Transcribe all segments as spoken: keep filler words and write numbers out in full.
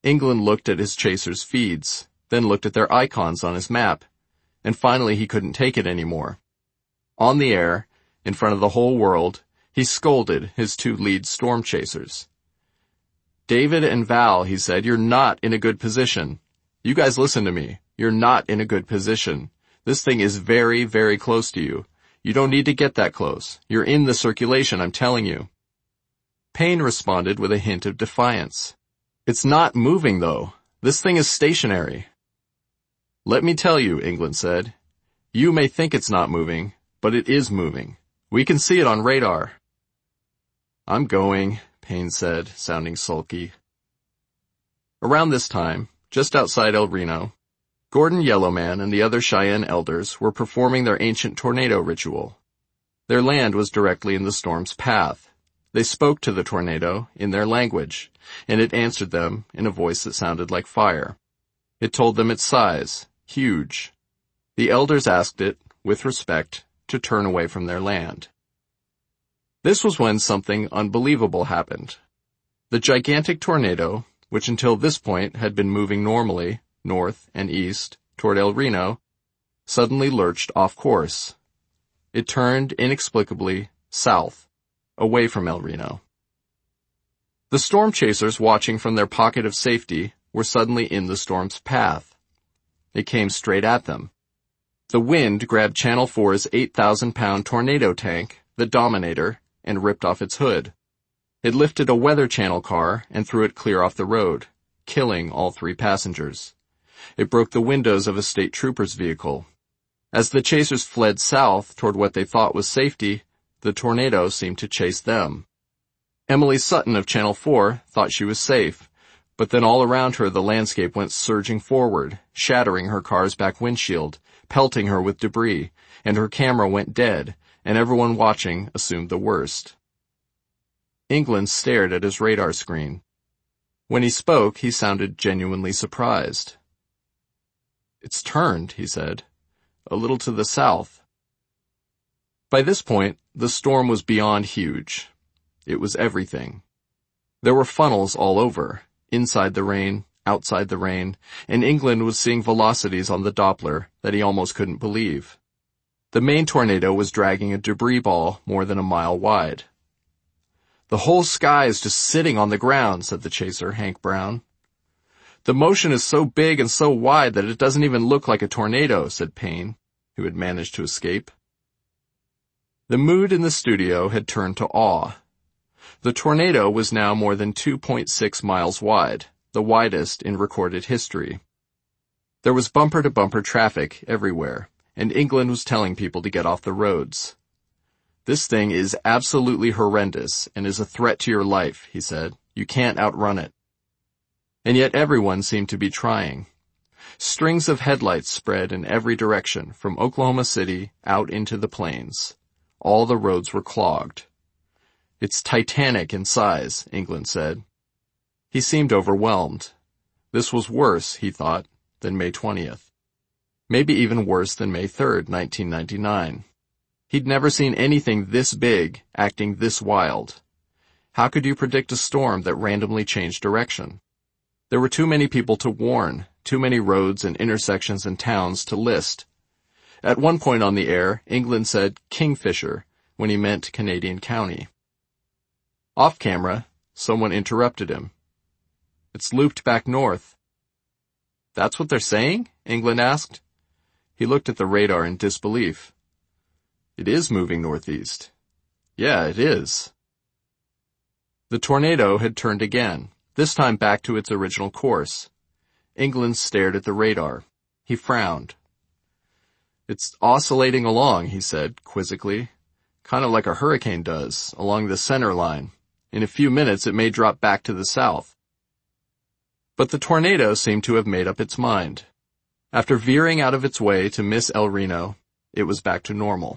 England looked at his chaser's feeds, then looked at their icons on his map, and finally he couldn't take it anymore. On the air, in front of the whole world, he scolded his two lead storm chasers. "David and Val," he said, "you're not in a good position. You guys listen to me. You're not in a good position. This thing is very, very close to you. You don't need to get that close. You're in the circulation, I'm telling you." Payne responded with a hint of defiance. "It's not moving, though. This thing is stationary." "Let me tell you," England said. "You may think it's not moving, but it is moving. We can see it on radar." "I'm going," Payne said, sounding sulky. Around this time, just outside El Reno, Gordon Yellowman and the other Cheyenne elders were performing their ancient tornado ritual. Their land was directly in the storm's path. They spoke to the tornado in their language, and it answered them in a voice that sounded like fire. It told them its size, huge. The elders asked it, with respect, to turn away from their land. This was when something unbelievable happened. The gigantic tornado, which until this point had been moving normally, north and east, toward El Reno, suddenly lurched off course. It turned inexplicably south, away from El Reno. The storm chasers watching from their pocket of safety were suddenly in the storm's path. It came straight at them. The wind grabbed Channel four's eight thousand pound tornado tank, the Dominator, and ripped off its hood. It lifted a Weather Channel car and threw it clear off the road, killing all three passengers. It broke the windows of a state trooper's vehicle. As the chasers fled south toward what they thought was safety, the tornado seemed to chase them. Emily Sutton of Channel four thought she was safe, but then all around her the landscape went surging forward, shattering her car's back windshield, pelting her with debris, and her camera went dead, and everyone watching assumed the worst. England stared at his radar screen. When he spoke, he sounded genuinely surprised. "It's turned," he said, "a little to the south." By this point, the storm was beyond huge. It was everything. There were funnels all over, inside the rain, outside the rain, and England was seeing velocities on the Doppler that he almost couldn't believe. The main tornado was dragging a debris ball more than a mile wide. "The whole sky is just sitting on the ground," said the chaser, Hank Brown. "The motion is so big and so wide that it doesn't even look like a tornado," said Payne, who had managed to escape. The mood in the studio had turned to awe. The tornado was now more than two point six miles wide, the widest in recorded history. There was bumper-to-bumper traffic everywhere, and England was telling people to get off the roads. "This thing is absolutely horrendous and is a threat to your life," he said. "You can't outrun it." And yet everyone seemed to be trying. Strings of headlights spread in every direction, from Oklahoma City out into the plains. All the roads were clogged. "It's titanic in size," England said. He seemed overwhelmed. This was worse, he thought, than May twentieth. Maybe even worse than May third, nineteen ninety-nine. He'd never seen anything this big, acting this wild. How could you predict a storm that randomly changed direction? There were too many people to warn, too many roads and intersections and towns to list. At one point on the air, England said Kingfisher when he meant Canadian County. Off camera, someone interrupted him. "It's looped back north." "That's what they're saying?" England asked. He looked at the radar in disbelief. "It is moving northeast." "Yeah, it is." The tornado had turned again, this time back to its original course. England stared at the radar. He frowned. "It's oscillating along," he said, quizzically. "Kind of like a hurricane does, along the center line. In a few minutes it may drop back to the south." But the tornado seemed to have made up its mind. After veering out of its way to miss El Reno, it was back to normal.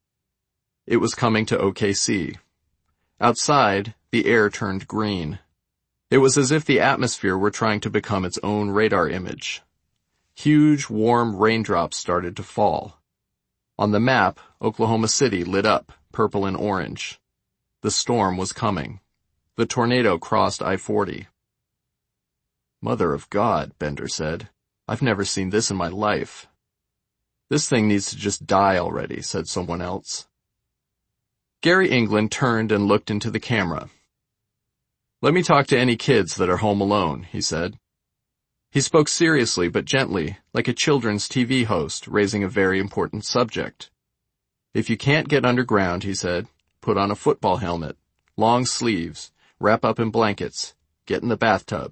It was coming to O K C. Outside, the air turned green. It was as if the atmosphere were trying to become its own radar image. Huge, warm raindrops started to fall. On the map, Oklahoma City lit up, purple and orange. The storm was coming. The tornado crossed I forty. Mother of God, Bender said. I've never seen this in my life. This thing needs to just die already, said someone else. Gary England turned and looked into the camera. Let me talk to any kids that are home alone, he said. He spoke seriously but gently, like a children's T V host raising a very important subject. If you can't get underground, he said, put on a football helmet, long sleeves, wrap up in blankets, get in the bathtub.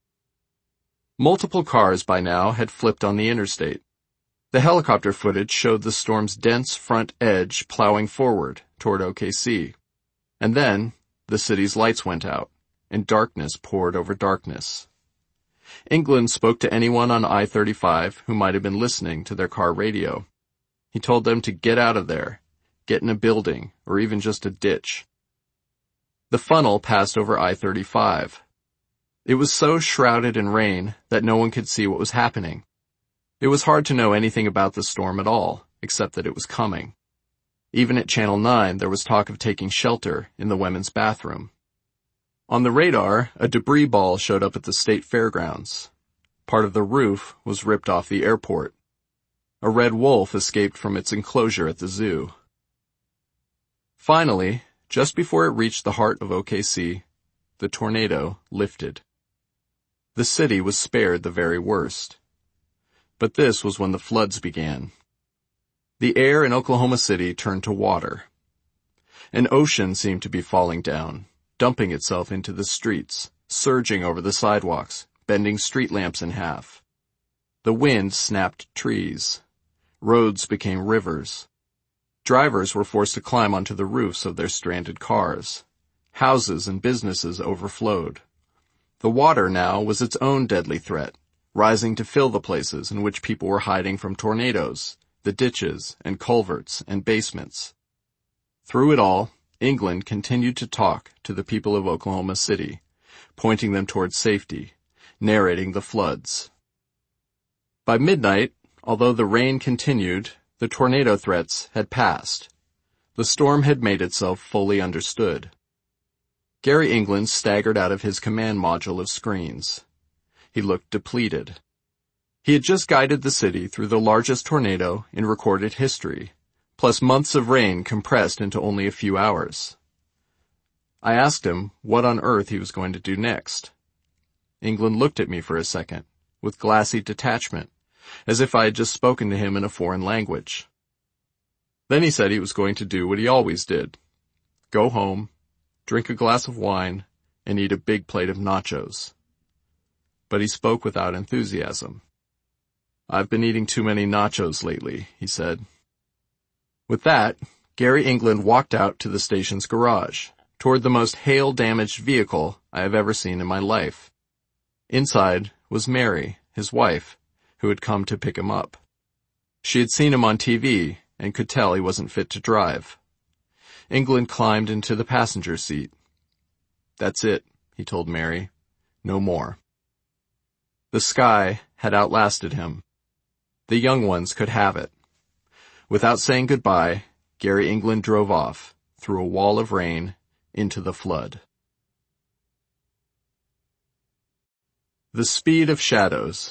Multiple cars by now had flipped on the interstate. The helicopter footage showed the storm's dense front edge plowing forward toward O K C. And then, the city's lights went out, and darkness poured over darkness. England spoke to anyone on I thirty-five who might have been listening to their car radio. He told them to get out of there, get in a building, or even just a ditch. The funnel passed over I thirty-five. It was so shrouded in rain that no one could see what was happening. It was hard to know anything about the storm at all, except that it was coming. Even at Channel nine, there was talk of taking shelter in the women's bathroom. On the radar, a debris ball showed up at the state fairgrounds. Part of the roof was ripped off the airport. A red wolf escaped from its enclosure at the zoo. Finally, just before it reached the heart of O K C, the tornado lifted. The city was spared the very worst. But this was when the floods began. The air in Oklahoma City turned to water. An ocean seemed to be falling down, dumping itself into the streets, surging over the sidewalks, bending street lamps in half. The wind snapped trees. Roads became rivers. Drivers were forced to climb onto the roofs of their stranded cars. Houses and businesses overflowed. The water now was its own deadly threat, rising to fill the places in which people were hiding from tornadoes, the ditches and culverts and basements. Through it all, England continued to talk to the people of Oklahoma City, pointing them towards safety, narrating the floods. By midnight, although the rain continued, the tornado threats had passed. The storm had made itself fully understood. Gary England staggered out of his command module of screens. He looked depleted. He had just guided the city through the largest tornado in recorded history, plus months of rain compressed into only a few hours. I asked him what on earth he was going to do next. England looked at me for a second, with glassy detachment, as if I had just spoken to him in a foreign language. Then he said he was going to do what he always did. Go home, drink a glass of wine, and eat a big plate of nachos. But he spoke without enthusiasm. I've been eating too many nachos lately, he said. With that, Gary England walked out to the station's garage, toward the most hail-damaged vehicle I have ever seen in my life. Inside was Mary, his wife, who had come to pick him up. She had seen him on T V and could tell he wasn't fit to drive. England climbed into the passenger seat. That's it, he told Mary. No more. The sky had outlasted him. The young ones could have it. Without saying goodbye, Gary England drove off, through a wall of rain, into the flood. The Speed of Shadows.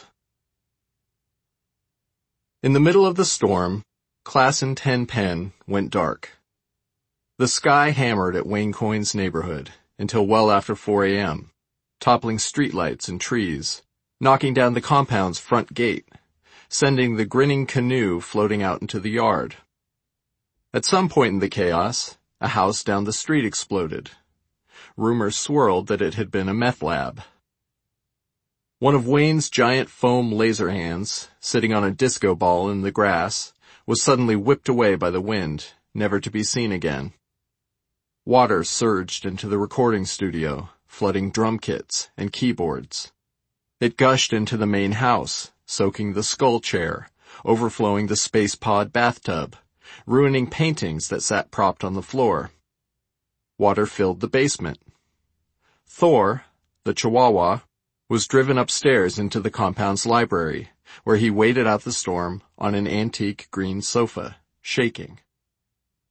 In the middle of the storm, Class in ten Penn went dark. The sky hammered at Wayne Coyne's neighborhood until well after four a.m., toppling streetlights and trees, knocking down the compound's front gate, sending the grinning canoe floating out into the yard. At some point in the chaos, a house down the street exploded. Rumors swirled that it had been a meth lab. One of Wayne's giant foam laser hands, sitting on a disco ball in the grass, was suddenly whipped away by the wind, never to be seen again. Water surged into the recording studio, flooding drum kits and keyboards. It gushed into the main house, soaking the skull chair, overflowing the space pod bathtub, ruining paintings that sat propped on the floor. Water filled the basement. Thor, the Chihuahua, was driven upstairs into the compound's library, where he waited out the storm on an antique green sofa, shaking.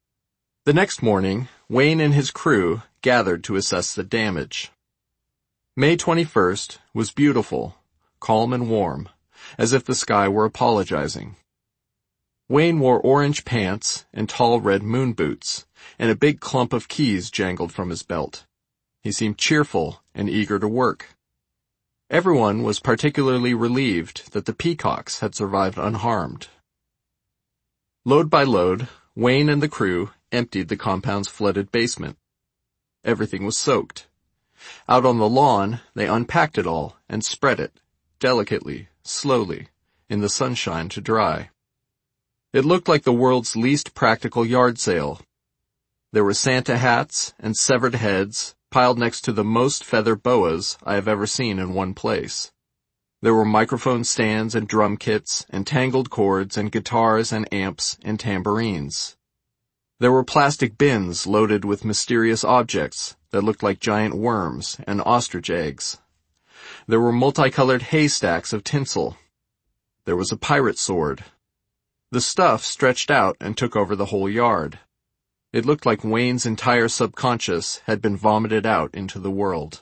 The next morning, Wayne and his crew gathered to assess the damage. May twenty-first was beautiful, calm and warm, as if the sky were apologizing. Wayne wore orange pants and tall red moon boots, and a big clump of keys jangled from his belt. He seemed cheerful and eager to work. Everyone was particularly relieved that the peacocks had survived unharmed. Load by load, Wayne and the crew emptied the compound's flooded basement. Everything was soaked. Out on the lawn, they unpacked it all and spread it, delicately, slowly, in the sunshine to dry. It looked like the world's least practical yard sale. There were Santa hats and severed heads piled next to the most feather boas I have ever seen in one place. There were microphone stands and drum kits and tangled cords and guitars and amps and tambourines. There were plastic bins loaded with mysterious objects that looked like giant worms and ostrich eggs. There were multicolored haystacks of tinsel. There was a pirate sword. The stuff stretched out and took over the whole yard. It looked like Wayne's entire subconscious had been vomited out into the world.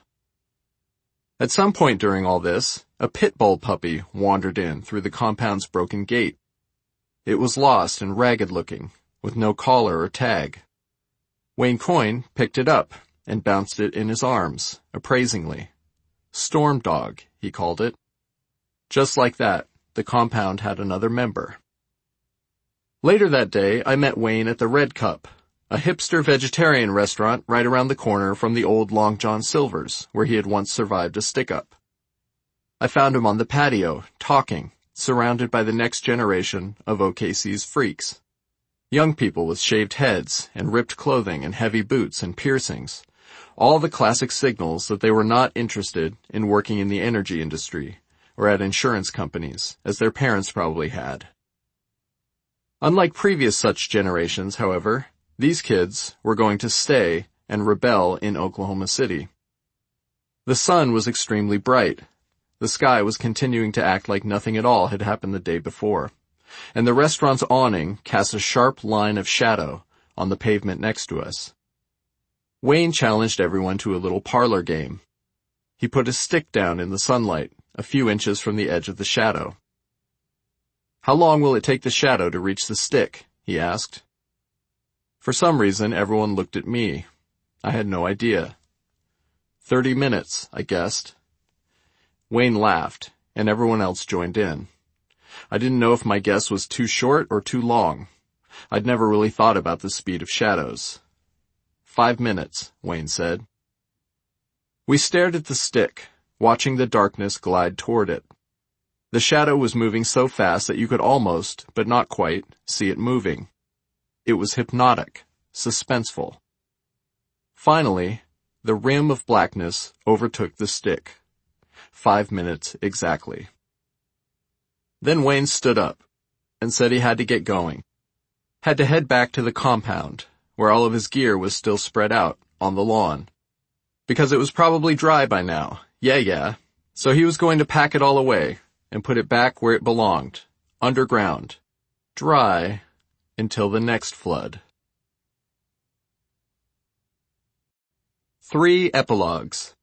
At some point during all this, a pit bull puppy wandered in through the compound's broken gate. It was lost and ragged-looking, with no collar or tag. Wayne Coyne picked it up and bounced it in his arms, appraisingly. Storm Dog, he called it. Just like that, the compound had another member. Later that day, I met Wayne at the Red Cup, a hipster vegetarian restaurant right around the corner from the old Long John Silver's, where he had once survived a stick-up. I found him on the patio, talking, surrounded by the next generation of O K C's freaks. Young people with shaved heads and ripped clothing and heavy boots and piercings. All the classic signals that they were not interested in working in the energy industry or at insurance companies, as their parents probably had. Unlike previous such generations, however, these kids were going to stay and rebel in Oklahoma City. The sun was extremely bright. The sky was continuing to act like nothing at all had happened the day before, and the restaurant's awning cast a sharp line of shadow on the pavement next to us. Wayne challenged everyone to a little parlor game. He put a stick down in the sunlight, a few inches from the edge of the shadow. "How long will it take the shadow to reach the stick?" he asked. For some reason, everyone looked at me. I had no idea. Thirty minutes, I guessed. Wayne laughed, and everyone else joined in. I didn't know if my guess was too short or too long. I'd never really thought about the speed of shadows. Five minutes, Wayne said. We stared at the stick, watching the darkness glide toward it. The shadow was moving so fast that you could almost, but not quite, see it moving. It was hypnotic, suspenseful. Finally, the rim of blackness overtook the stick. Five minutes exactly. Then Wayne stood up and said he had to get going. Had to head back to the compound, where all of his gear was still spread out on the lawn. Because it was probably dry by now. Yeah, yeah. So he was going to pack it all away and put it back where it belonged, underground, dry, until the next flood. Three epilogues.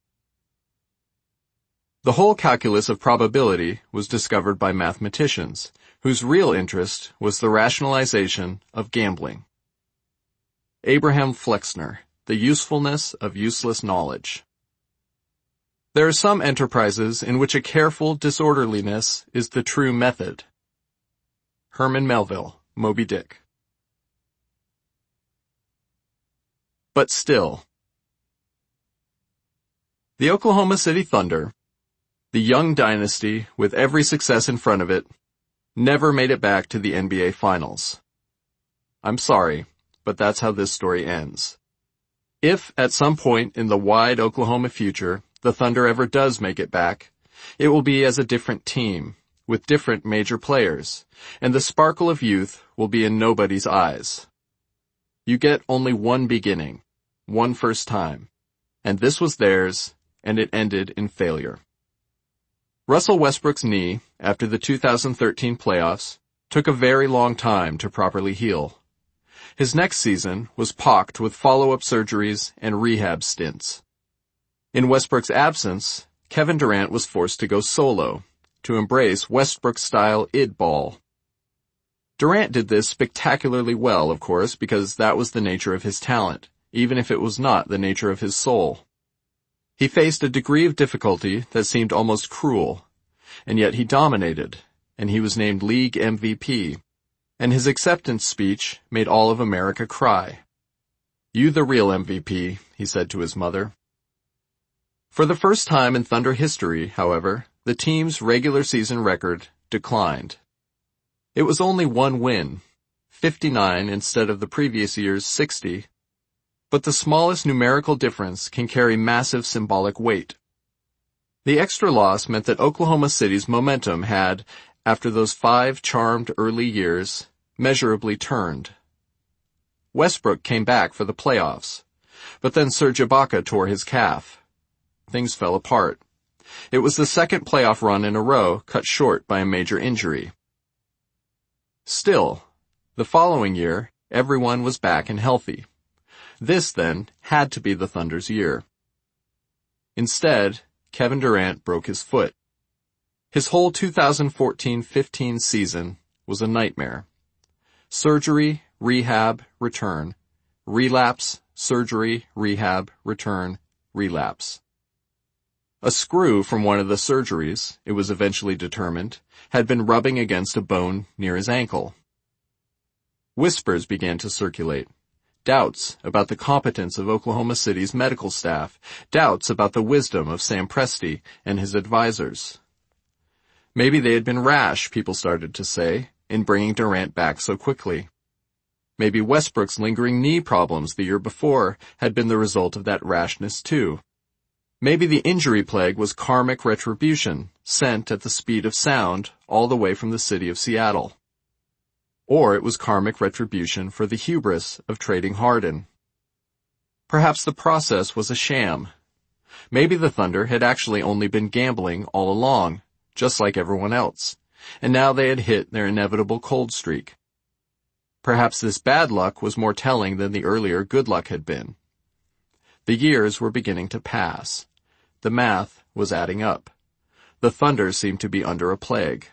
The whole calculus of probability was discovered by mathematicians, whose real interest was the rationalization of gambling. Abraham Flexner, The Usefulness of Useless Knowledge. There are some enterprises in which a careful disorderliness is the true method. Herman Melville, Moby Dick. But still. The Oklahoma City Thunder, the young dynasty with every success in front of it, never made it back to the N B A Finals. I'm sorry, but that's how this story ends. If, at some point in the wide Oklahoma future, the Thunder ever does make it back, it will be as a different team, with different major players, and the sparkle of youth will be in nobody's eyes. You get only one beginning, one first time, and this was theirs, and it ended in failure. Russell Westbrook's knee, after the two thousand thirteen playoffs, took a very long time to properly heal. His next season was pocked with follow-up surgeries and rehab stints. In Westbrook's absence, Kevin Durant was forced to go solo, to embrace Westbrook-style id ball. Durant did this spectacularly well, of course, because that was the nature of his talent, even if it was not the nature of his soul. He faced a degree of difficulty that seemed almost cruel, and yet he dominated, and he was named League M V P, and his acceptance speech made all of America cry. "You the real M V P," he said to his mother. For the first time in Thunder history, however, the team's regular season record declined. It was only one win, fifty-nine instead of the previous year's sixty, but the smallest numerical difference can carry massive symbolic weight. The extra loss meant that Oklahoma City's momentum had, after those five charmed early years, measurably turned. Westbrook came back for the playoffs, but then Serge Ibaka tore his calf. Things fell apart. It was the second playoff run in a row cut short by a major injury. Still, the following year, everyone was back and healthy. This, then, had to be the Thunder's year. Instead, Kevin Durant broke his foot. His whole two thousand fourteen fifteen season was a nightmare. Surgery, rehab, return. Relapse, surgery, rehab, return, relapse. A screw from one of the surgeries, it was eventually determined, had been rubbing against a bone near his ankle. Whispers began to circulate. Doubts about the competence of Oklahoma City's medical staff. Doubts about the wisdom of Sam Presti and his advisors. Maybe they had been rash, people started to say, in bringing Durant back so quickly. Maybe Westbrook's lingering knee problems the year before had been the result of that rashness too. Maybe the injury plague was karmic retribution, sent at the speed of sound all the way from the city of Seattle. Or it was karmic retribution for the hubris of trading Harden. Perhaps the process was a sham. Maybe the Thunder had actually only been gambling all along, just like everyone else, and now they had hit their inevitable cold streak. Perhaps this bad luck was more telling than the earlier good luck had been. The years were beginning to pass. The math was adding up. The Thunder seemed to be under a plague.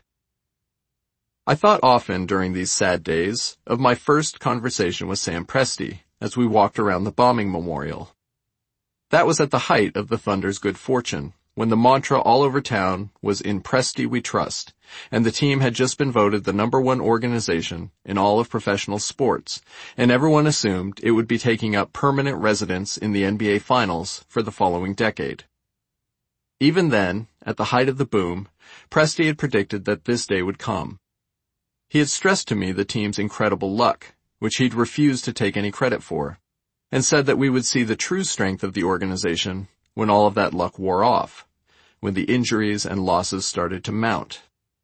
I thought often during these sad days of my first conversation with Sam Presti as we walked around the bombing memorial. That was at the height of the Thunder's good fortune, when the mantra all over town was "In Presti we trust," and the team had just been voted the number one organization in all of professional sports, and everyone assumed it would be taking up permanent residence in the N B A Finals for the following decade. Even then, at the height of the boom, Presti had predicted that this day would come. He had stressed to me the team's incredible luck, which he'd refused to take any credit for, and said that we would see the true strength of the organization when all of that luck wore off, when the injuries and losses started to mount.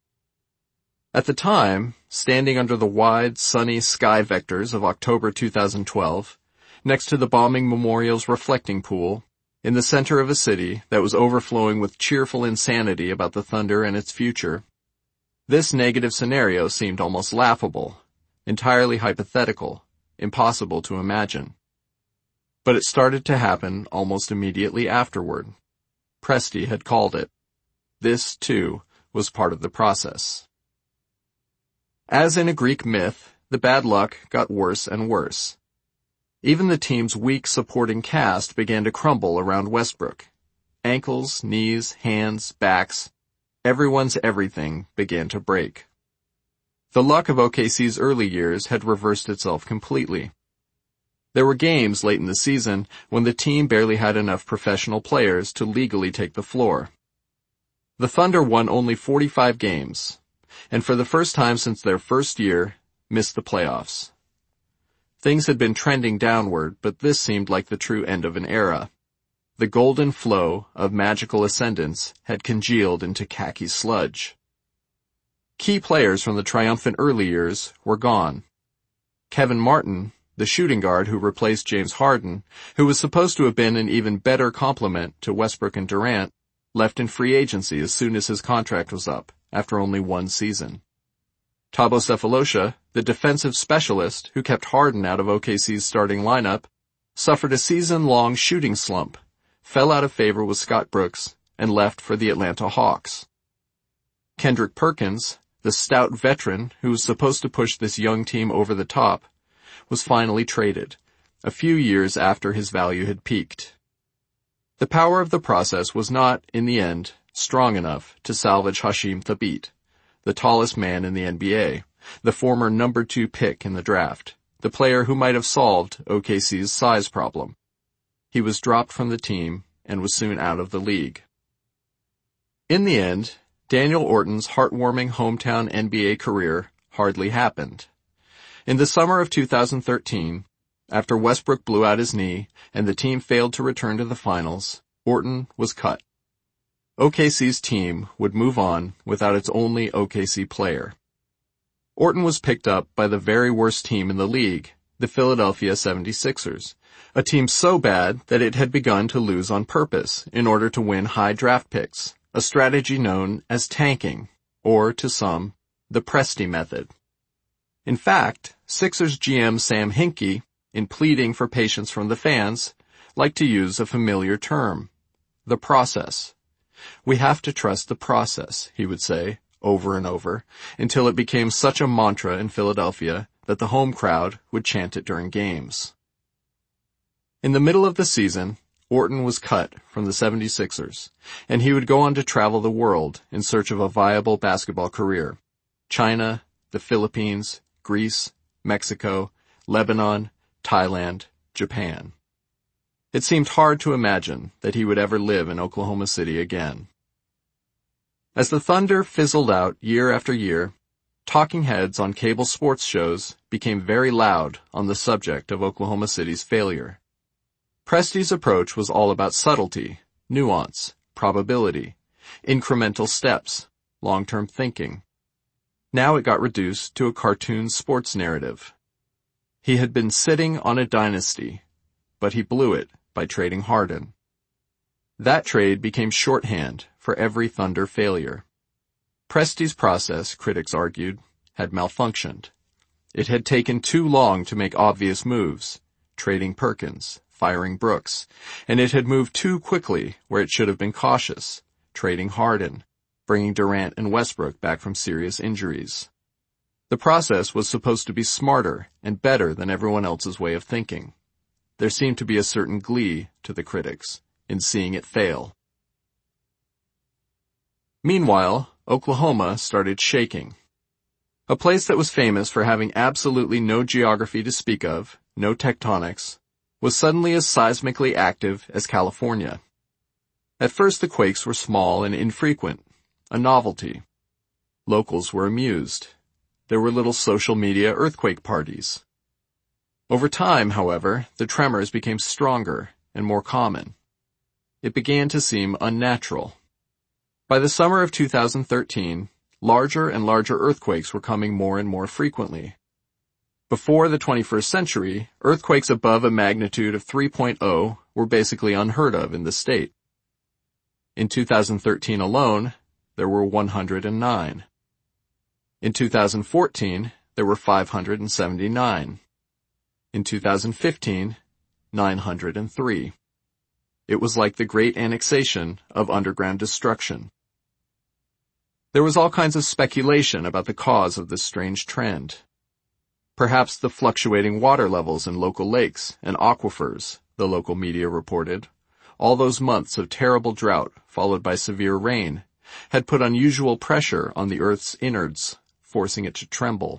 At the time, standing under the wide, sunny sky vectors of October two thousand twelve, next to the bombing memorial's reflecting pool, in the center of a city that was overflowing with cheerful insanity about the Thunder and its future, this negative scenario seemed almost laughable, entirely hypothetical, impossible to imagine. But it started to happen almost immediately afterward. Presti had called it. This, too, was part of the process. As in a Greek myth, the bad luck got worse and worse. Even the team's weak supporting cast began to crumble around Westbrook. Ankles, knees, hands, backs, everyone's everything began to break. The luck of O K C's early years had reversed itself completely. There were games late in the season when the team barely had enough professional players to legally take the floor. The Thunder won only forty-five games, and for the first time since their first year, missed the playoffs. Things had been trending downward, but this seemed like the true end of an era. The golden flow of magical ascendance had congealed into khaki sludge. Key players from the triumphant early years were gone. Kevin Martin, the shooting guard who replaced James Harden, who was supposed to have been an even better complement to Westbrook and Durant, left in free agency as soon as his contract was up, after only one season. Thabo Sefolosha, the defensive specialist who kept Harden out of O K C's starting lineup, suffered a season-long shooting slump, fell out of favor with Scott Brooks and left for the Atlanta Hawks. Kendrick Perkins, the stout veteran who was supposed to push this young team over the top, was finally traded, a few years after his value had peaked. The power of the process was not, in the end, strong enough to salvage Hasheem Thabeet, the tallest man in the N B A, the former number two pick in the draft, the player who might have solved O K C's size problem. He was dropped from the team and was soon out of the league. In the end, Daniel Orton's heartwarming hometown N B A career hardly happened. In the summer of two thousand thirteen, after Westbrook blew out his knee and the team failed to return to the finals, Orton was cut. O K C's team would move on without its only O K C player. Orton was picked up by the very worst team in the league, the Philadelphia seventy-sixers, a team so bad that it had begun to lose on purpose in order to win high draft picks, a strategy known as tanking, or, to some, the Presti method. In fact, Sixers G M Sam Hinkie, in pleading for patience from the fans, liked to use a familiar term, the process. We have to trust the process, he would say, over and over, until it became such a mantra in Philadelphia that the home crowd would chant it during games. In the middle of the season, Orton was cut from the seventy-sixers, and he would go on to travel the world in search of a viable basketball career. China, the Philippines, Greece, Mexico, Lebanon, Thailand, Japan. It seemed hard to imagine that he would ever live in Oklahoma City again. As the Thunder fizzled out year after year, talking heads on cable sports shows became very loud on the subject of Oklahoma City's failure. Presti's approach was all about subtlety, nuance, probability, incremental steps, long-term thinking. Now it got reduced to a cartoon sports narrative. He had been sitting on a dynasty, but he blew it by trading Harden. That trade became shorthand for every Thunder failure. Presti's process, critics argued, had malfunctioned. It had taken too long to make obvious moves, trading Perkins, firing Brooks, and it had moved too quickly where it should have been cautious, trading Harden, bringing Durant and Westbrook back from serious injuries. The process was supposed to be smarter and better than everyone else's way of thinking. There seemed to be a certain glee to the critics in seeing it fail. Meanwhile, Oklahoma started shaking. A place that was famous for having absolutely no geography to speak of, no tectonics, was suddenly as seismically active as California. At first the quakes were small and infrequent, a novelty. Locals were amused. There were little social media earthquake parties. Over time, however, the tremors became stronger and more common. It began to seem unnatural. By the summer of two thousand thirteen, larger and larger earthquakes were coming more and more frequently. Before the twenty-first century, earthquakes above a magnitude of three point oh were basically unheard of in the state. In two thousand thirteen alone, there were one hundred nine. In two thousand fourteen, there were five hundred seventy-nine. In two thousand fifteen, nine hundred three. It was like the great annexation of underground destruction. There was all kinds of speculation about the cause of this strange trend. Perhaps the fluctuating water levels in local lakes and aquifers, the local media reported, all those months of terrible drought followed by severe rain, had put unusual pressure on the Earth's innards, forcing it to tremble.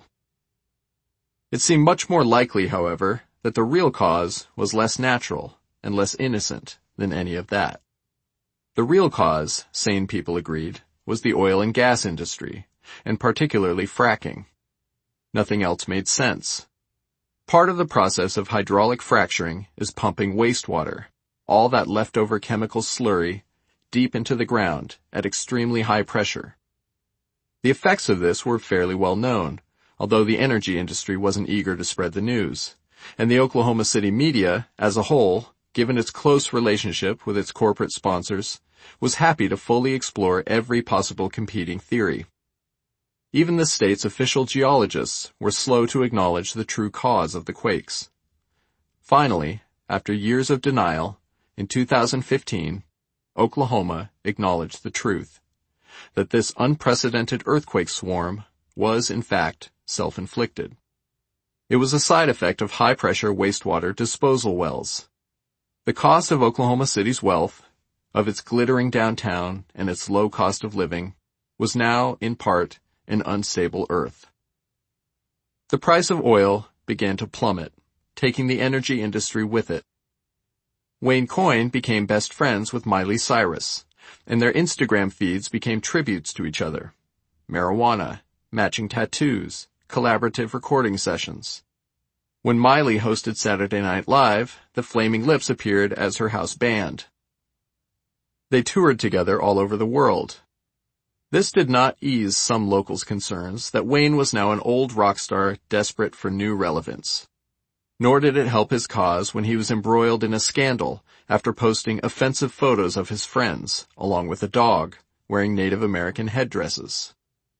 It seemed much more likely, however, that the real cause was less natural and less innocent than any of that. The real cause, sane people agreed, was the oil and gas industry, and particularly fracking. Nothing else made sense. Part of the process of hydraulic fracturing is pumping wastewater, all that leftover chemical slurry, deep into the ground at extremely high pressure. The effects of this were fairly well known, although the energy industry wasn't eager to spread the news, and the Oklahoma City media, as a whole, given its close relationship with its corporate sponsors, was happy to fully explore every possible competing theory. Even the state's official geologists were slow to acknowledge the true cause of the quakes. Finally, after years of denial, in two thousand fifteen, Oklahoma acknowledged the truth, that this unprecedented earthquake swarm was, in fact, self-inflicted. It was a side effect of high-pressure wastewater disposal wells. The cost of Oklahoma City's wealth, of its glittering downtown and its low cost of living, was now, in part, an unstable earth. The price of oil began to plummet, taking the energy industry with it. Wayne Coyne became best friends with Miley Cyrus, and their Instagram feeds became tributes to each other. Marijuana, matching tattoos, collaborative recording sessions. When Miley hosted Saturday Night Live, the Flaming Lips appeared as her house band. They toured together all over the world. This did not ease some locals' concerns that Wayne was now an old rock star desperate for new relevance. Nor did it help his cause when he was embroiled in a scandal after posting offensive photos of his friends, along with a dog, wearing Native American headdresses.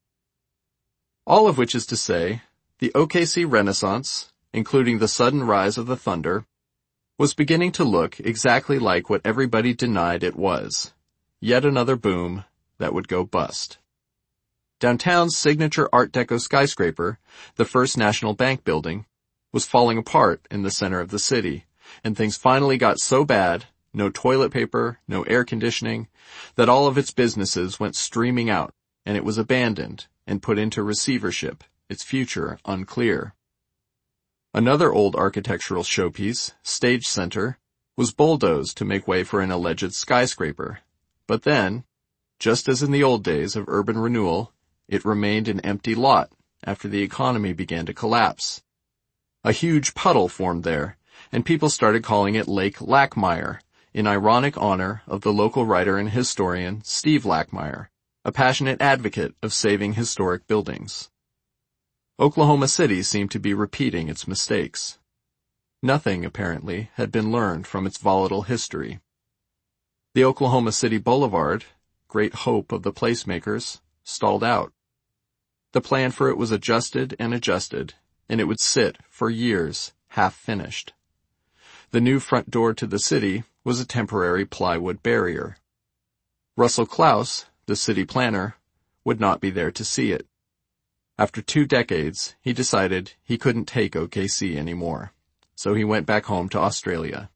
All of which is to say, the O K C Renaissance, including the sudden rise of the Thunder, was beginning to look exactly like what everybody denied it was. Yet another boom that would go bust. Downtown's signature Art Deco skyscraper, the First National Bank building, was falling apart in the center of the city, and things finally got so bad, no toilet paper, no air conditioning, that all of its businesses went streaming out, and it was abandoned and put into receivership, its future unclear. Another old architectural showpiece, Stage Center, was bulldozed to make way for an alleged skyscraper. But then, just as in the old days of urban renewal, it remained an empty lot after the economy began to collapse. A huge puddle formed there, and people started calling it Lake Lackmeyer, in ironic honor of the local writer and historian Steve Lackmeyer, a passionate advocate of saving historic buildings. Oklahoma City seemed to be repeating its mistakes. Nothing, apparently, had been learned from its volatile history. The Oklahoma City Boulevard, great hope of the placemakers, stalled out. The plan for it was adjusted and adjusted, and it would sit for years, half-finished. The new front door to the city was a temporary plywood barrier. Russell Klaus, the city planner, would not be there to see it. After two decades, he decided he couldn't take O K C anymore, so he went back home to Australia.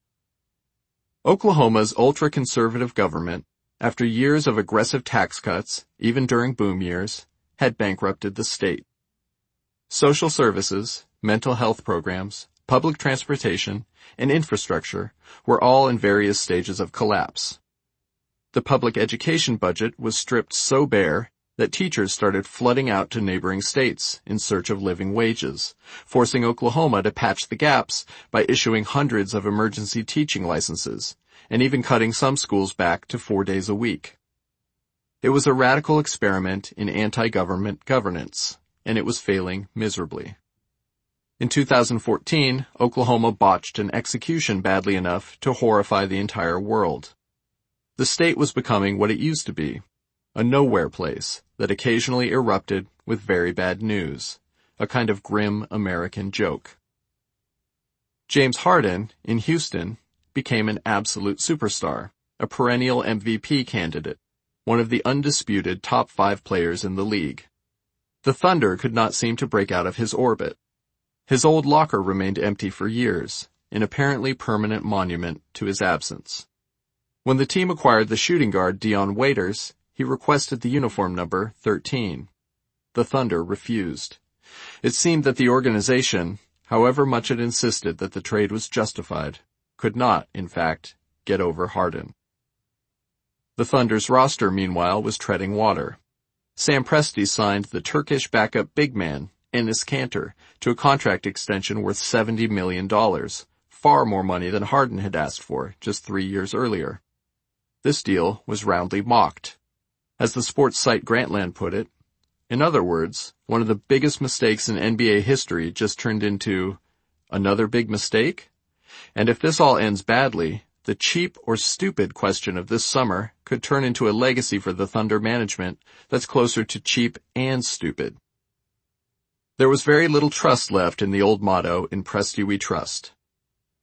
Oklahoma's ultra-conservative government, after years of aggressive tax cuts, even during boom years, had bankrupted the state. Social services, mental health programs, public transportation, and infrastructure were all in various stages of collapse. The public education budget was stripped so bare that teachers started flooding out to neighboring states in search of living wages, forcing Oklahoma to patch the gaps by issuing hundreds of emergency teaching licenses, and even cutting some schools back to four days a week. It was a radical experiment in anti-government governance, and it was failing miserably. In two thousand fourteen, Oklahoma botched an execution badly enough to horrify the entire world. The state was becoming what it used to be, a nowhere place that occasionally erupted with very bad news, a kind of grim American joke. James Harden, in Houston, became an absolute superstar, a perennial M V P candidate, one of the undisputed top five players in the league. The Thunder could not seem to break out of his orbit. His old locker remained empty for years, an apparently permanent monument to his absence. When the team acquired the shooting guard Dion Waiters, he requested the uniform number thirteen. The Thunder refused. It seemed that the organization, however much it insisted that the trade was justified, could not, in fact, get over Harden. The Thunder's roster, meanwhile, was treading water. Sam Presti signed the Turkish backup big man, Enes Kanter, to a contract extension worth seventy million dollars, far more money than Harden had asked for just three years earlier. This deal was roundly mocked. As the sports site Grantland put it, in other words, one of the biggest mistakes in N B A history just turned into another big mistake? And if this all ends badly, the cheap or stupid question of this summer could turn into a legacy for the Thunder management that's closer to cheap and stupid. There was very little trust left in the old motto, "In Presti we trust."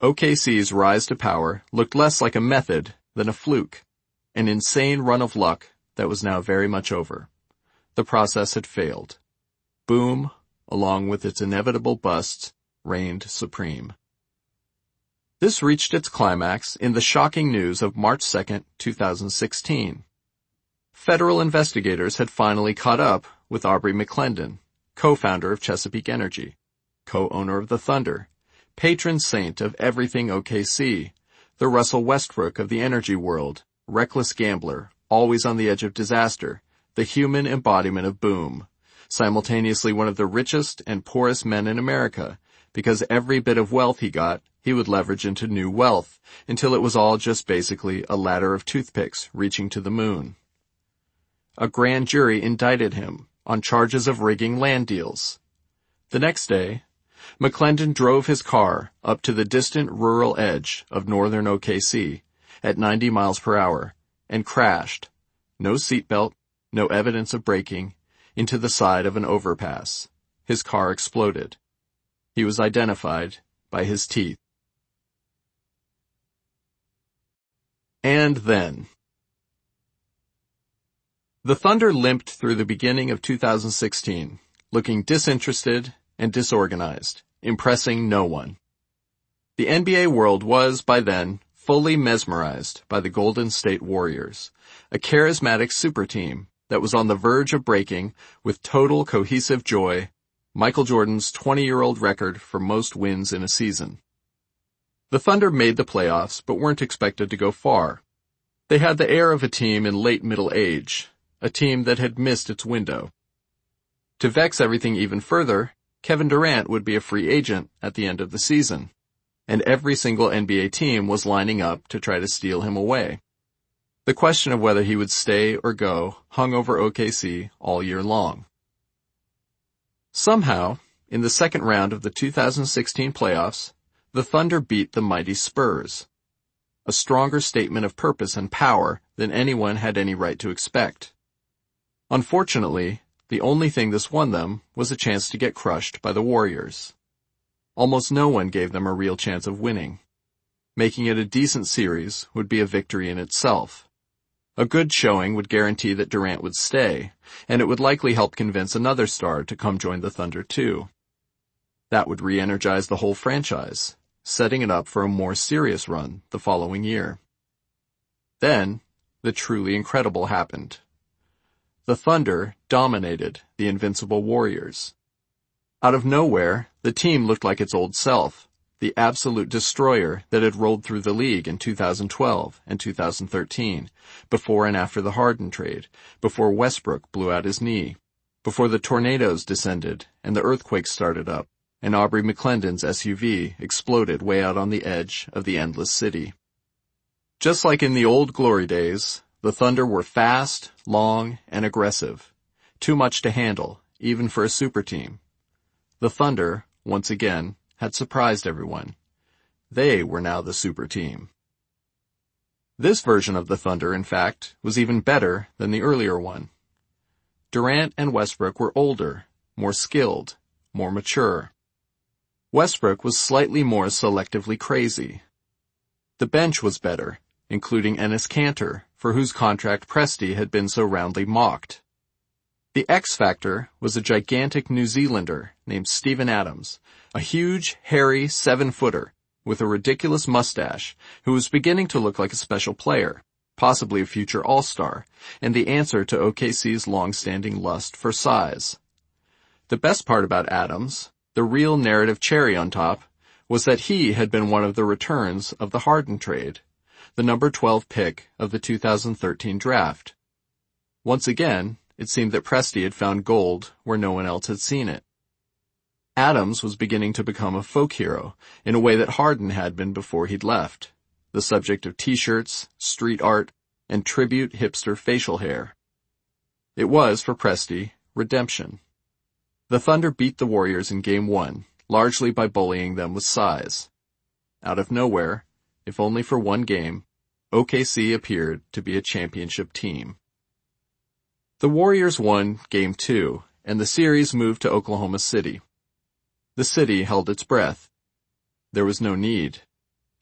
O K C's rise to power looked less like a method than a fluke, an insane run of luck that was now very much over. The process had failed. Boom, along with its inevitable busts, reigned supreme. This reached its climax in the shocking news of March second, two thousand sixteen. Federal investigators had finally caught up with Aubrey McClendon, co-founder of Chesapeake Energy, co-owner of the Thunder, patron saint of everything O K C, the Russell Westbrook of the energy world, reckless gambler, always on the edge of disaster, the human embodiment of boom, simultaneously one of the richest and poorest men in America, because every bit of wealth he got, he would leverage into new wealth, until it was all just basically a ladder of toothpicks reaching to the moon. A grand jury indicted him on charges of rigging land deals. The next day, McClendon drove his car up to the distant rural edge of northern O K C at ninety miles per hour and crashed, no seatbelt, no evidence of braking, into the side of an overpass. His car exploded. He was identified by his teeth. And then. The Thunder limped through the beginning of two thousand sixteen, looking disinterested and disorganized, impressing no one. The N B A world was, by then, fully mesmerized by the Golden State Warriors, a charismatic super team that was on the verge of breaking, with total cohesive joy, Michael Jordan's twenty-year-old record for most wins in a season. The Thunder made the playoffs but weren't expected to go far. They had the air of a team in late middle age, a team that had missed its window. To vex everything even further, Kevin Durant would be a free agent at the end of the season, and every single N B A team was lining up to try to steal him away. The question of whether he would stay or go hung over O K C all year long. Somehow, in the second round of the two thousand sixteen playoffs, the Thunder beat the mighty Spurs, a stronger statement of purpose and power than anyone had any right to expect. Unfortunately, the only thing this won them was a chance to get crushed by the Warriors. Almost no one gave them a real chance of winning. Making it a decent series would be a victory in itself. A good showing would guarantee that Durant would stay, and it would likely help convince another star to come join the Thunder too. That would re-energize the whole franchise, setting it up for a more serious run the following year. Then, the truly incredible happened. The Thunder dominated the invincible Warriors. Out of nowhere, the team looked like its old self, the absolute destroyer that had rolled through the league in two thousand twelve and two thousand thirteen, before and after the Harden trade, before Westbrook blew out his knee, before the tornadoes descended and the earthquake started up, and Aubrey McClendon's S U V exploded way out on the edge of the endless city. Just like in the old glory days, the Thunder were fast, long, and aggressive. Too much to handle, even for a super team. The Thunder, once again, had surprised everyone. They were now the super team. This version of the Thunder, in fact, was even better than the earlier one. Durant and Westbrook were older, more skilled, more mature. Westbrook was slightly more selectively crazy. The bench was better, including Enes Kanter, for whose contract Presti had been so roundly mocked. The X Factor was a gigantic New Zealander named Steven Adams, a huge, hairy seven-footer with a ridiculous mustache who was beginning to look like a special player, possibly a future all-star, and the answer to O K C's long-standing lust for size. The best part about Adams, the real narrative cherry on top, was that he had been one of the returns of the Harden trade, the number twelve pick of the two thousand thirteen draft. Once again, it seemed that Presti had found gold where no one else had seen it. Adams was beginning to become a folk hero in a way that Harden had been before he'd left, the subject of t-shirts, street art, and tribute hipster facial hair. It was, for Presti, redemption. The Thunder beat the Warriors in Game one, largely by bullying them with size. Out of nowhere, if only for one game, O K C appeared to be a championship team. The Warriors won Game two, and the series moved to Oklahoma City. The city held its breath. There was no need.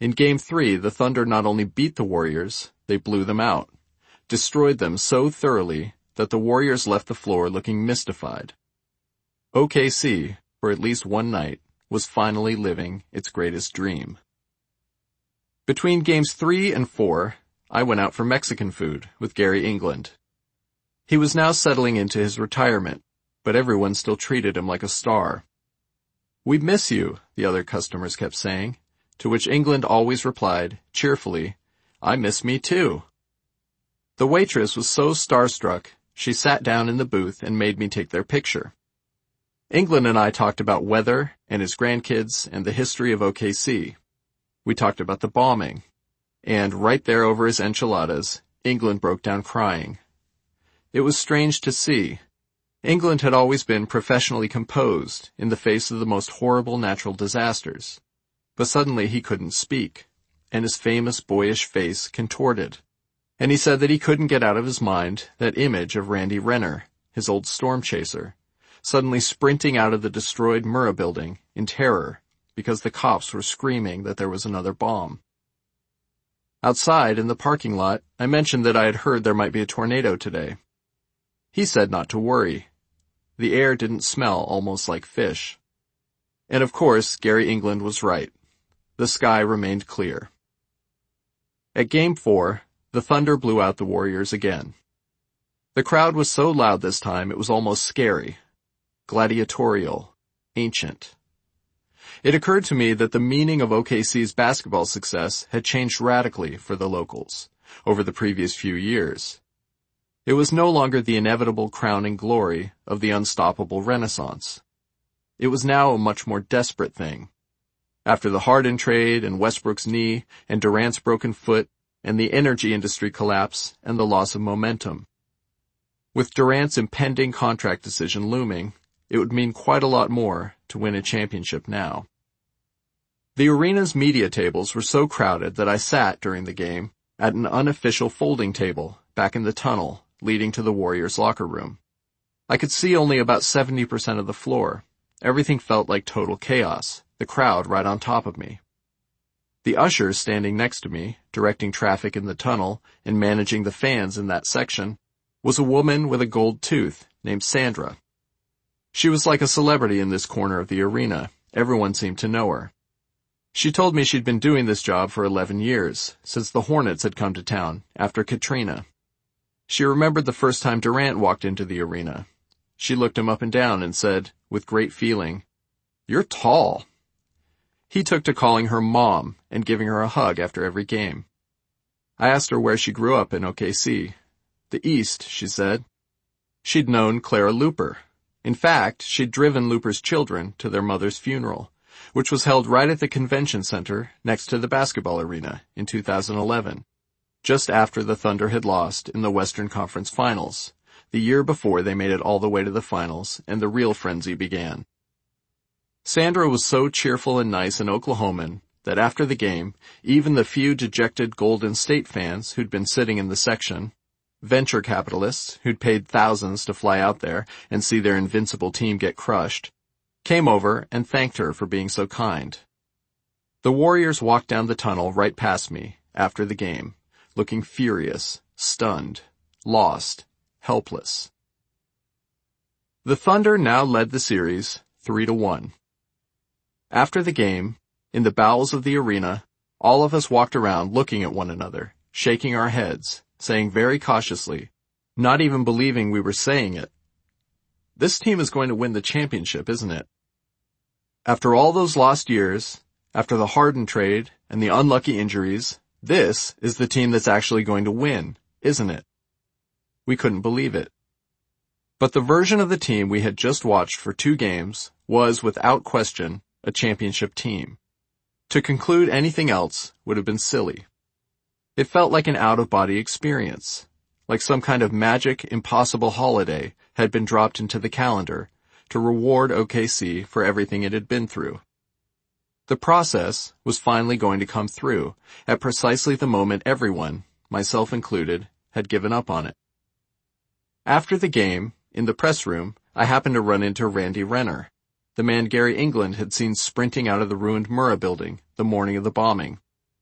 In Game three, the Thunder not only beat the Warriors, they blew them out, destroyed them so thoroughly that the Warriors left the floor looking mystified. O K C, for at least one night, was finally living its greatest dream. Between Games three and four, I went out for Mexican food with Gary England. He was now settling into his retirement, but everyone still treated him like a star. "We miss you," the other customers kept saying, to which England always replied, cheerfully, "I miss me too." The waitress was so starstruck, she sat down in the booth and made me take their picture. England and I talked about weather and his grandkids and the history of O K C. We talked about the bombing. And right there over his enchiladas, England broke down crying. It was strange to see. England had always been professionally composed in the face of the most horrible natural disasters. But suddenly he couldn't speak, and his famous boyish face contorted. And he said that he couldn't get out of his mind that image of Randy Renner, his old storm chaser, suddenly sprinting out of the destroyed Murrah building in terror because the cops were screaming that there was another bomb. Outside, in the parking lot, I mentioned that I had heard there might be a tornado today. He said not to worry. The air didn't smell almost like fish. And of course, Gary England was right. The sky remained clear. At Game four, the Thunder blew out the Warriors again. The crowd was so loud this time it was almost scary, gladiatorial, ancient. It occurred to me that the meaning of O K C's basketball success had changed radically for the locals over the previous few years. It was no longer the inevitable crowning glory of the unstoppable Renaissance. It was now a much more desperate thing. After the Harden trade and Westbrook's knee and Durant's broken foot and the energy industry collapse and the loss of momentum. With Durant's impending contract decision looming, it would mean quite a lot more to win a championship now. The arena's media tables were so crowded that I sat during the game at an unofficial folding table back in the tunnel leading to the Warriors' locker room. I could see only about seventy percent of the floor. Everything felt like total chaos, the crowd right on top of me. The usher standing next to me, directing traffic in the tunnel and managing the fans in that section, was a woman with a gold tooth named Sandra. She was like a celebrity in this corner of the arena. Everyone seemed to know her. She told me she'd been doing this job for eleven years, since the Hornets had come to town after Katrina. She remembered the first time Durant walked into the arena. She looked him up and down and said, with great feeling, "You're tall." He took to calling her Mom and giving her a hug after every game. I asked her where she grew up in O K C. The East, she said. She'd known Clara Luper. In fact, she'd driven Luper's children to their mother's funeral, which was held right at the convention center next to the basketball arena in two thousand eleven, just after the Thunder had lost in the Western Conference Finals, the year before they made it all the way to the finals and the real frenzy began. Sandra was so cheerful and nice an Oklahoman that after the game, even the few dejected Golden State fans who'd been sitting in the section, venture capitalists who'd paid thousands to fly out there and see their invincible team get crushed, came over and thanked her for being so kind. The Warriors walked down the tunnel right past me after the game, looking furious, stunned, lost, helpless. The Thunder now led the series three to one. After the game, in the bowels of the arena, all of us walked around looking at one another, shaking our heads, saying very cautiously, not even believing we were saying it, "This team is going to win the championship, isn't it?" After all those lost years, after the Harden trade and the unlucky injuries, this is the team that's actually going to win, isn't it? We couldn't believe it. But the version of the team we had just watched for two games was, without question, a championship team. To conclude anything else would have been silly. It felt like an out-of-body experience, like some kind of magic, impossible holiday had been dropped into the calendar to reward O K C for everything it had been through. The process was finally going to come through at precisely the moment everyone, myself included, had given up on it. After the game, in the press room, I happened to run into Randy Renner, the man Gary England had seen sprinting out of the ruined Murrah building the morning of the bombing.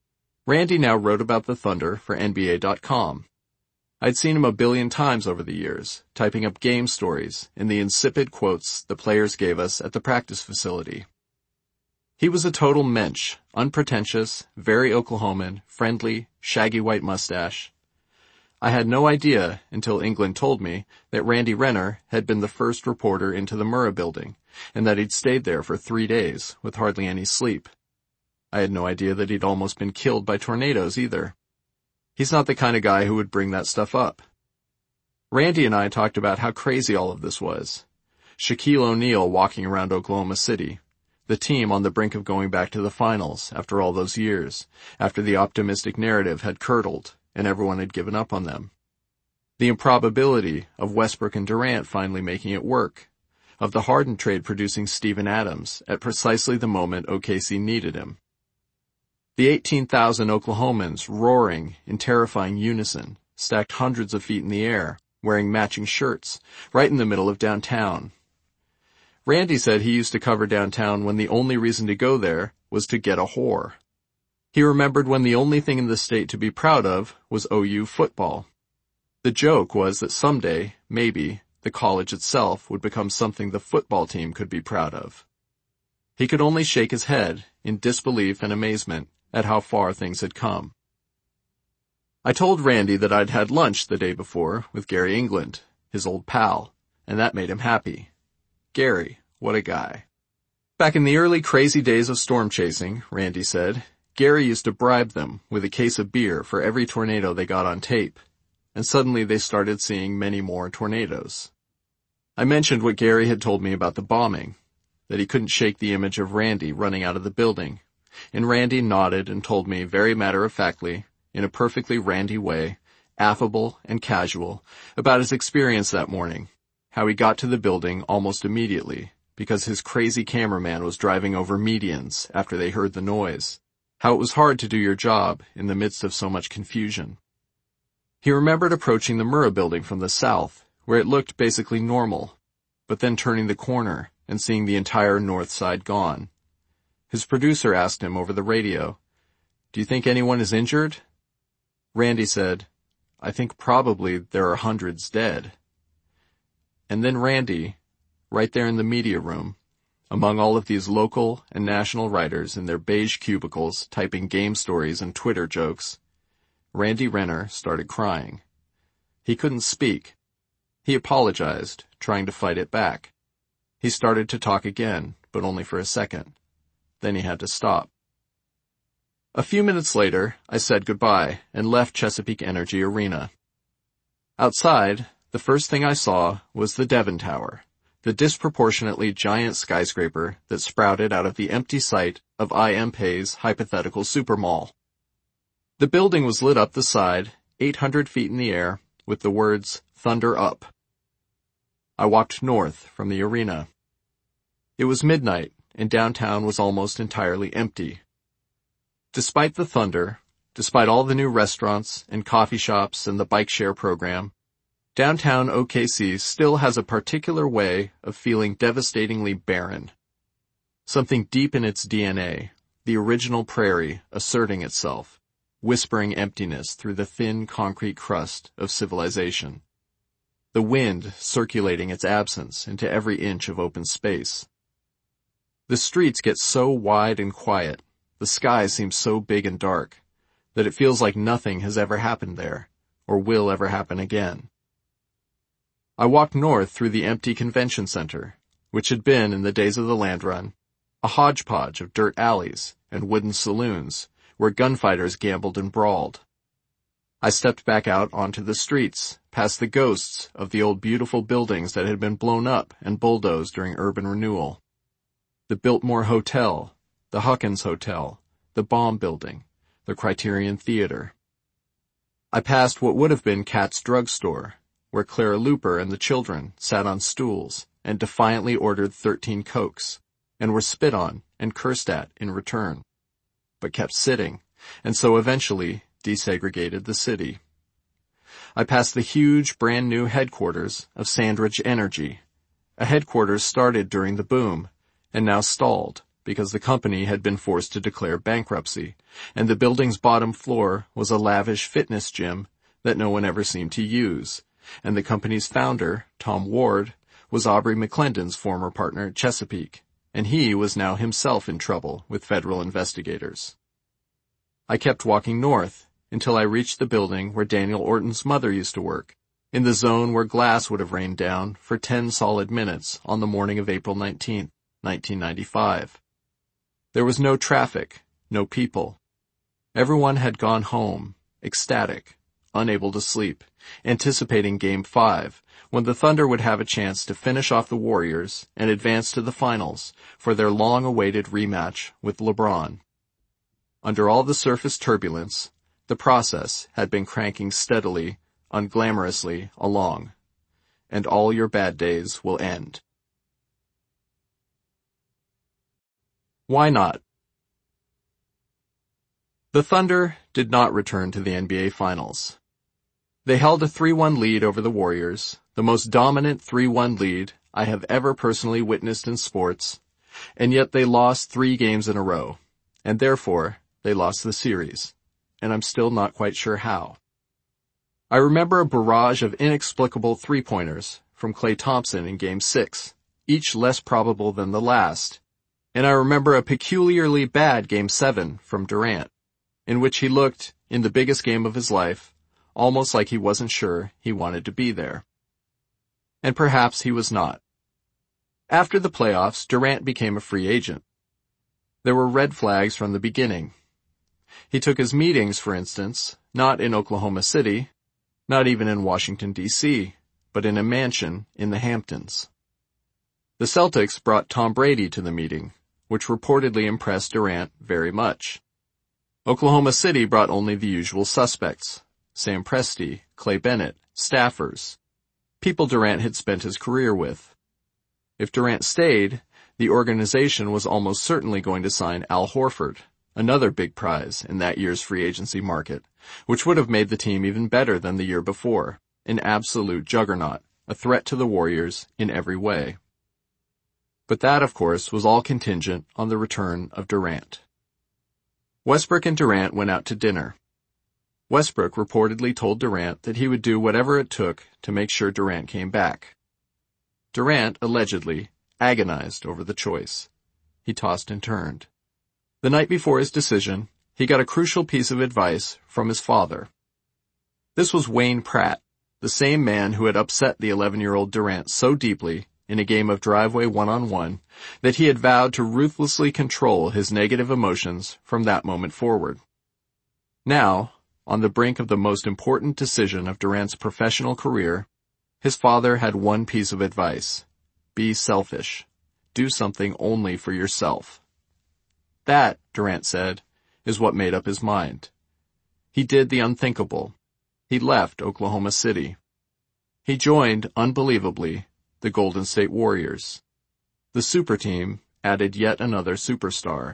Randy now wrote about the Thunder for N B A dot com. I'd seen him a billion times over the years, typing up game stories in the insipid quotes the players gave us at the practice facility. He was a total mensch, unpretentious, very Oklahoman, friendly, shaggy white mustache. I had no idea until England told me that Randy Renner had been the first reporter into the Murrah building, and that he'd stayed there for three days with hardly any sleep. I had no idea that he'd almost been killed by tornadoes either. He's not the kind of guy who would bring that stuff up. Randy and I talked about how crazy all of this was. Shaquille O'Neal walking around Oklahoma City, the team on the brink of going back to the finals after all those years, after the optimistic narrative had curdled and everyone had given up on them. The improbability of Westbrook and Durant finally making it work, of the Harden trade producing Steven Adams at precisely the moment O K C needed him. The eighteen thousand Oklahomans roaring in terrifying unison, stacked hundreds of feet in the air, wearing matching shirts, right in the middle of downtown. Randy said he used to cover downtown when the only reason to go there was to get a whore. He remembered when the only thing in the state to be proud of was O U football. The joke was that someday, maybe, the college itself would become something the football team could be proud of. He could only shake his head in disbelief and amazement at how far things had come. I told Randy that I'd had lunch the day before with Gary England, his old pal, and that made him happy. Gary, what a guy. Back in the early crazy days of storm chasing, Randy said, Gary used to bribe them with a case of beer for every tornado they got on tape, and suddenly they started seeing many more tornadoes. I mentioned what Gary had told me about the bombing, that he couldn't shake the image of Randy running out of the building, and Randy nodded and told me very matter-of-factly, in a perfectly Randy way, affable and casual, about his experience that morning, how he got to the building almost immediately, because his crazy cameraman was driving over medians after they heard the noise, how it was hard to do your job in the midst of so much confusion. He remembered approaching the Murrah building from the south, where it looked basically normal, but then turning the corner and seeing the entire north side gone. His producer asked him over the radio, "Do you think anyone is injured?" Randy said, "I think probably there are hundreds dead." And then Randy, right there in the media room, among all of these local and national writers in their beige cubicles typing game stories and Twitter jokes, Randy Renner started crying. He couldn't speak. He apologized, trying to fight it back. He started to talk again, but only for a second. Then he had to stop. A few minutes later, I said goodbye and left Chesapeake Energy Arena. Outside, the first thing I saw was the Devon Tower, the disproportionately giant skyscraper that sprouted out of the empty site of I M Pei's hypothetical supermall. The building was lit up the side, eight hundred feet in the air, with the words, "Thunder Up." I walked north from the arena. It was midnight, and downtown was almost entirely empty. Despite the thunder, despite all the new restaurants and coffee shops and the bike share program, downtown O K C still has a particular way of feeling devastatingly barren. Something deep in its D N A, the original prairie, asserting itself, whispering emptiness through the thin concrete crust of civilization. The wind circulating its absence into every inch of open space. The streets get so wide and quiet, the sky seems so big and dark, that it feels like nothing has ever happened there, or will ever happen again. I walked north through the empty convention center, which had been, in the days of the land run, a hodgepodge of dirt alleys and wooden saloons where gunfighters gambled and brawled. I stepped back out onto the streets, past the ghosts of the old beautiful buildings that had been blown up and bulldozed during urban renewal. The Biltmore Hotel, the Huckins Hotel, the Baum Building, the Criterion Theater. I passed what would have been Kat's drugstore, where Clara Luper and the children sat on stools and defiantly ordered thirteen Cokes, and were spit on and cursed at in return, but kept sitting, and so eventually desegregated the city. I passed the huge brand new headquarters of Sandridge Energy, a headquarters started during the boom, and now stalled, because the company had been forced to declare bankruptcy, and the building's bottom floor was a lavish fitness gym that no one ever seemed to use, and the company's founder, Tom Ward, was Aubrey McClendon's former partner at Chesapeake, and he was now himself in trouble with federal investigators. I kept walking north until I reached the building where Daniel Orton's mother used to work, in the zone where glass would have rained down for ten solid minutes on the morning of April nineteenth, nineteen ninety-five. There was no traffic, no people. Everyone had gone home, ecstatic, unable to sleep, anticipating Game five, when the Thunder would have a chance to finish off the Warriors and advance to the finals for their long-awaited rematch with LeBron. Under all the surface turbulence, the process had been cranking steadily, unglamorously along, and all your bad days will end. Why not? The Thunder did not return to the N B A Finals. They held a three one lead over the Warriors, the most dominant three one lead I have ever personally witnessed in sports, and yet they lost three games in a row, and therefore they lost the series, and I'm still not quite sure how. I remember a barrage of inexplicable three-pointers from Klay Thompson in Game six, each less probable than the last, and I remember a peculiarly bad Game seven from Durant, in which he looked, in the biggest game of his life, almost like he wasn't sure he wanted to be there. And perhaps he was not. After the playoffs, Durant became a free agent. There were red flags from the beginning. He took his meetings, for instance, not in Oklahoma City, not even in Washington, D C, but in a mansion in the Hamptons. The Celtics brought Tom Brady to the meeting, which reportedly impressed Durant very much. Oklahoma City brought only the usual suspects, Sam Presti, Clay Bennett, staffers, people Durant had spent his career with. If Durant stayed, the organization was almost certainly going to sign Al Horford, another big prize in that year's free agency market, which would have made the team even better than the year before, an absolute juggernaut, a threat to the Warriors in every way. But that, of course, was all contingent on the return of Durant. Westbrook and Durant went out to dinner. Westbrook reportedly told Durant that he would do whatever it took to make sure Durant came back. Durant, allegedly, agonized over the choice. He tossed and turned. The night before his decision, he got a crucial piece of advice from his father. This was Wayne Pratt, the same man who had upset the eleven-year-old Durant so deeply in a game of driveway one-on-one that he had vowed to ruthlessly control his negative emotions from that moment forward. Now, on the brink of the most important decision of Durant's professional career, his father had one piece of advice. Be selfish. Do something only for yourself. That, Durant said, is what made up his mind. He did the unthinkable. He left Oklahoma City. He joined, unbelievably, the Golden State Warriors. The super team added yet another superstar.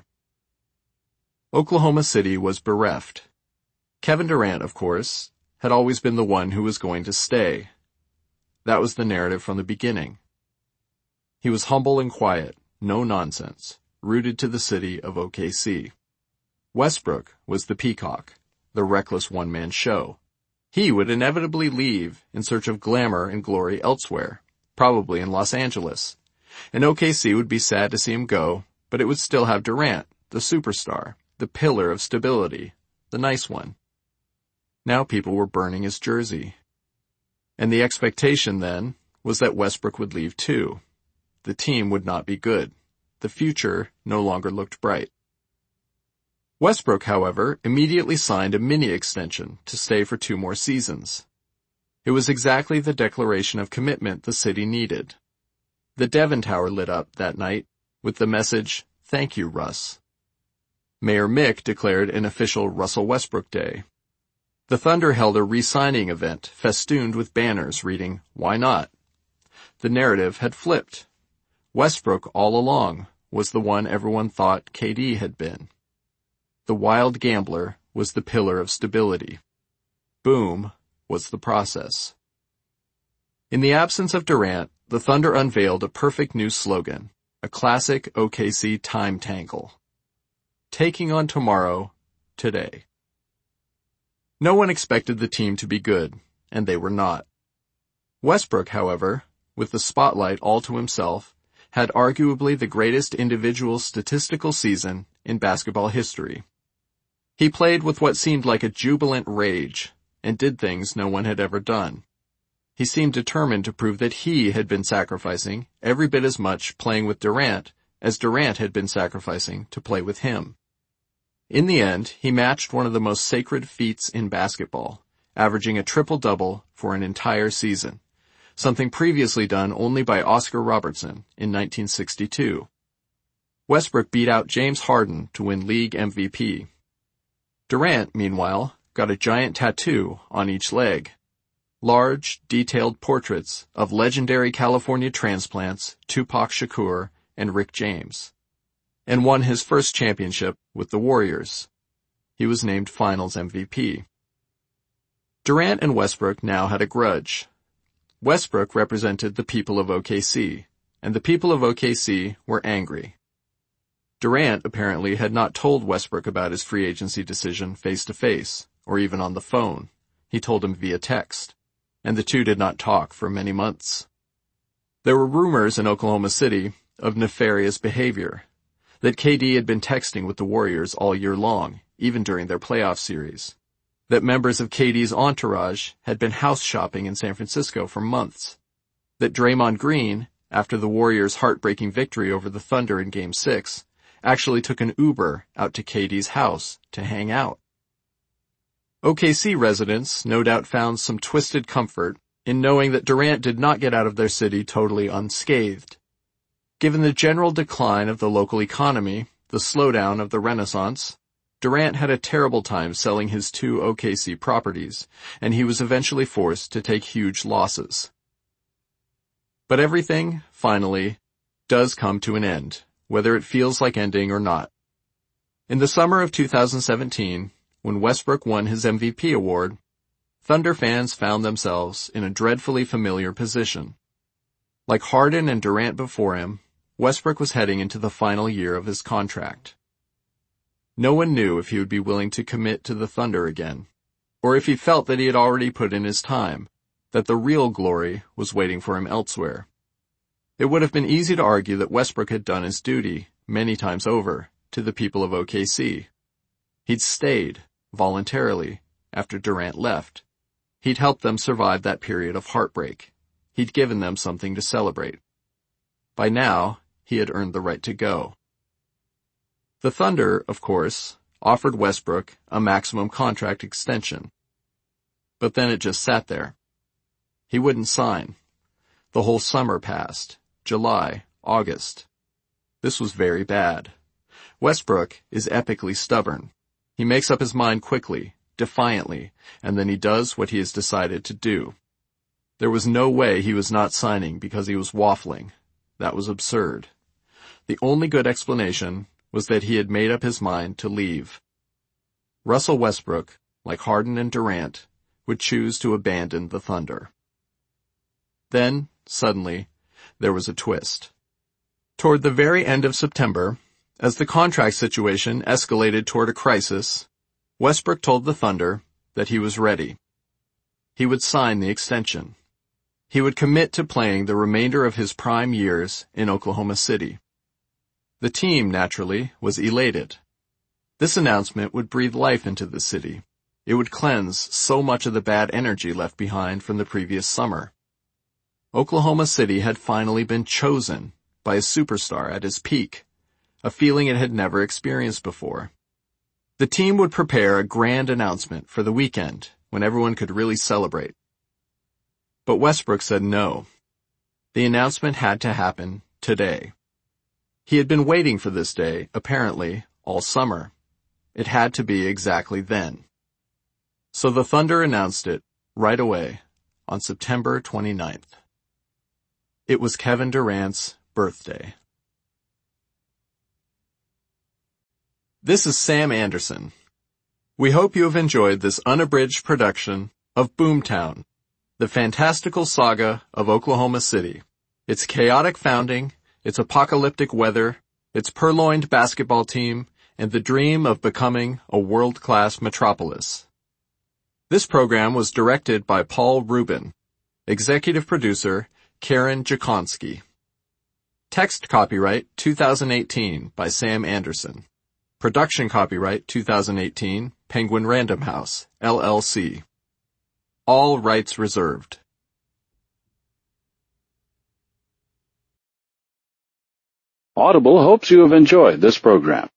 Oklahoma City was bereft. Kevin Durant, of course, had always been the one who was going to stay. That was the narrative from the beginning. He was humble and quiet, no nonsense, rooted to the city of O K C. Westbrook was the peacock, the reckless one-man show. He would inevitably leave in search of glamour and glory elsewhere, probably in Los Angeles. And O K C would be sad to see him go, but it would still have Durant, the superstar, the pillar of stability, the nice one. Now people were burning his jersey. And the expectation then was that Westbrook would leave too. The team would not be good. The future no longer looked bright. Westbrook, however, immediately signed a mini-extension to stay for two more seasons. It was exactly the declaration of commitment the city needed. The Devon Tower lit up that night with the message, "Thank you, Russ." Mayor Mick declared an official Russell Westbrook Day. The Thunder held a re-signing event festooned with banners reading, "Why not?" The narrative had flipped. Westbrook, all along, was the one everyone thought K D had been. The wild gambler was the pillar of stability. Boom was the process. In the absence of Durant, the Thunder unveiled a perfect new slogan, a classic O K C time tangle. Taking on tomorrow, today. No one expected the team to be good, and they were not. Westbrook, however, with the spotlight all to himself, had arguably the greatest individual statistical season in basketball history. He played with what seemed like a jubilant rage, and did things no one had ever done. He seemed determined to prove that he had been sacrificing every bit as much playing with Durant as Durant had been sacrificing to play with him. In the end, he matched one of the most sacred feats in basketball, averaging a triple-double for an entire season, something previously done only by Oscar Robertson in nineteen sixty-two. Westbrook beat out James Harden to win league M V P. Durant, meanwhile, got a giant tattoo on each leg. Large, detailed portraits of legendary California transplants Tupac Shakur and Rick James, and won his first championship with the Warriors. He was named Finals M V P. Durant and Westbrook now had a grudge. Westbrook represented the people of O K C, and the people of O K C were angry. Durant apparently had not told Westbrook about his free agency decision face-to-face, or even on the phone. He told him via text, and the two did not talk for many months. There were rumors in Oklahoma City of nefarious behavior, that K D had been texting with the Warriors all year long, even during their playoff series, that members of K D's entourage had been house shopping in San Francisco for months, that Draymond Green, after the Warriors' heartbreaking victory over the Thunder in Game six, actually took an Uber out to K D's house to hang out. O K C residents no doubt found some twisted comfort in knowing that Durant did not get out of their city totally unscathed. Given the general decline of the local economy, the slowdown of the Renaissance, Durant had a terrible time selling his two O K C properties, and he was eventually forced to take huge losses. But everything, finally, does come to an end, whether it feels like ending or not. In the summer of two thousand seventeen, when Westbrook won his M V P award, Thunder fans found themselves in a dreadfully familiar position. Like Harden and Durant before him, Westbrook was heading into the final year of his contract. No one knew if he would be willing to commit to the Thunder again, or if he felt that he had already put in his time, that the real glory was waiting for him elsewhere. It would have been easy to argue that Westbrook had done his duty, many times over, to the people of O K C. He'd stayed, voluntarily, after Durant left. He'd helped them survive that period of heartbreak. He'd given them something to celebrate. By now, he had earned the right to go. The Thunder, of course, offered Westbrook a maximum contract extension. But then it just sat there. He wouldn't sign. The whole summer passed. July, August. This was very bad. Westbrook is epically stubborn. He makes up his mind quickly, defiantly, and then he does what he has decided to do. There was no way he was not signing because he was waffling. That was absurd. The only good explanation was that he had made up his mind to leave. Russell Westbrook, like Harden and Durant, would choose to abandon the Thunder. Then, suddenly, there was a twist. Toward the very end of September, as the contract situation escalated toward a crisis, Westbrook told the Thunder that he was ready. He would sign the extension. He would commit to playing the remainder of his prime years in Oklahoma City. The team, naturally, was elated. This announcement would breathe life into the city. It would cleanse so much of the bad energy left behind from the previous summer. Oklahoma City had finally been chosen by a superstar at his peak, a feeling it had never experienced before. The team would prepare a grand announcement for the weekend when everyone could really celebrate. But Westbrook said no. The announcement had to happen today. He had been waiting for this day, apparently, all summer. It had to be exactly then. So the Thunder announced it right away on September twenty-ninth. It was Kevin Durant's birthday. This is Sam Anderson. We hope you have enjoyed this unabridged production of Boomtown, the fantastical saga of Oklahoma City, its chaotic founding, its apocalyptic weather, its purloined basketball team, and the dream of becoming a world-class metropolis. This program was directed by Paul Rubin. Executive producer, Karen Jakonski. Text copyright two thousand eighteen by Sam Anderson. Production copyright two thousand eighteen, Penguin Random House, L L C. All rights reserved. Audible hopes you have enjoyed this program.